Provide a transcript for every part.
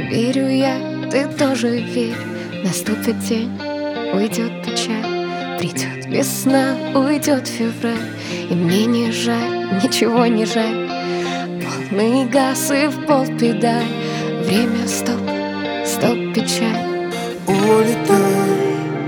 верю я, ты тоже верь. Наступит день, уйдет печаль, придет весна, уйдет февраль. И мне не жаль, ничего не жаль. Полный газ и в пол педаль. Время стоп, стоп, печаль. Улетай.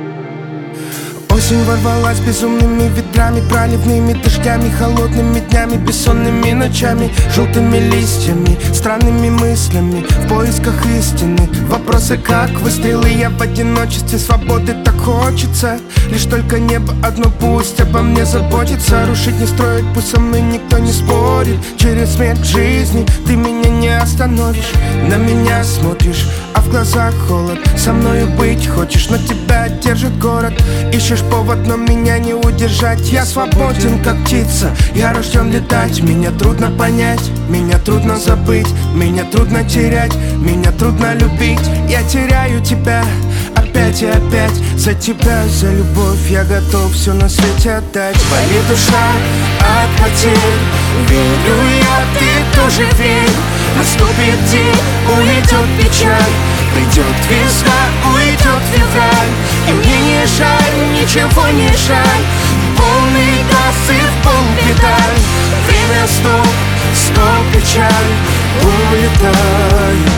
Осень ворвалась безумными ветрами, проливными дождями, холодными днями, бессонными ночами, желтыми листьями, странными мыслями, в поисках истины. Вопросы как выстрелы, я в одиночестве, свободы так хочется. Лишь только небо одно пусть обо мне заботится. Рушить не строить, пусть со мной никто не спорит. Через смерть жизни ты меня не остановишь. На меня смотришь, а в глазах холод. Со мною быть хочешь, но тебя держит город. Ищешь повод, но меня не удержать. Я свободен, как птица, я рожден летать. Меня трудно понять, меня трудно забыть, меня трудно терять, меня трудно любить. Я теряю тебя опять и опять. За тебя, за любовь я готов все на свете отдать. Болит душа от потерь, верю я, ты тоже верь. Наступит день, уйдет печаль, придет весна, уйдет февраль. И мне не жаль, ничего не жаль. Полный газ и в пол педаль. Время стоп, стоп, печаль. Улетай.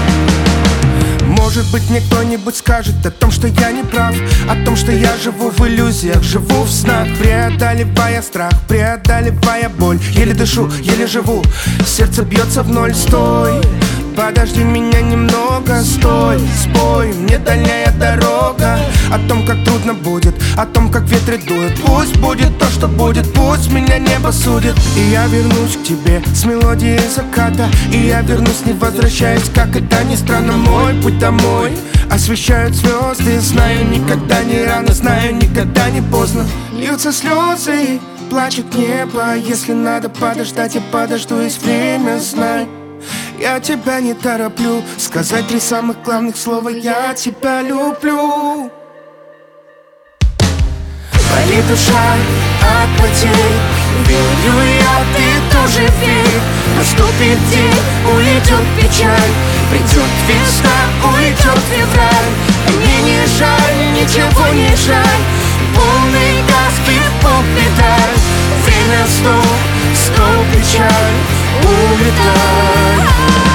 Может быть, мне кто-нибудь скажет о том, что я не прав, о том, что я живу в иллюзиях, живу в снах, преодолевая страх, преодолевая боль. Еле дышу, еле живу, сердце бьется в ноль. Стой, подожди меня немного, стой, спой мне дальняя дорога. О том, как трудно будет, о том, как ветры дуют. Пусть будет то, что будет, пусть меня небо судит. И я вернусь к тебе с мелодией заката. И я вернусь, не возвращаясь, как это ни странно. Мой путь домой освещают звезды. Знаю, никогда не рано, знаю, никогда не поздно. Льются слезы, плачет небо. Если надо подождать, я подожду, есть время, знай. Я тебя не тороплю сказать 3 самых главных слова: я тебя люблю. Болит душа от потерь, верю я, ты тоже верь. Наступит день, уйдет печаль, придет весна, уйдет февраль. И мне не жаль, ничего не жаль. Полный газ и в пол педаль. Время стоп, стоп, печаль. Улетай.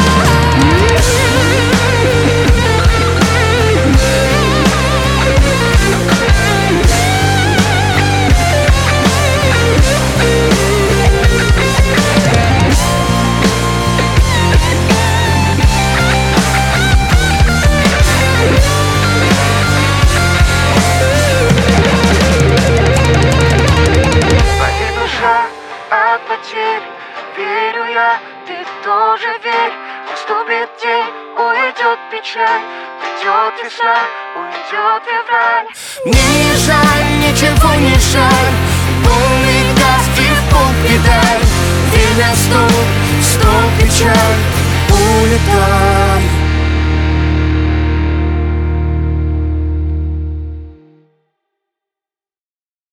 Верю я, ты тоже верь. Наступит день, уйдет печаль, придет весна, уйдет февраль. Мне не жаль, ничего не жаль. Полный газ и в пол педаль. Время стоп, стоп, печаль. Улетай.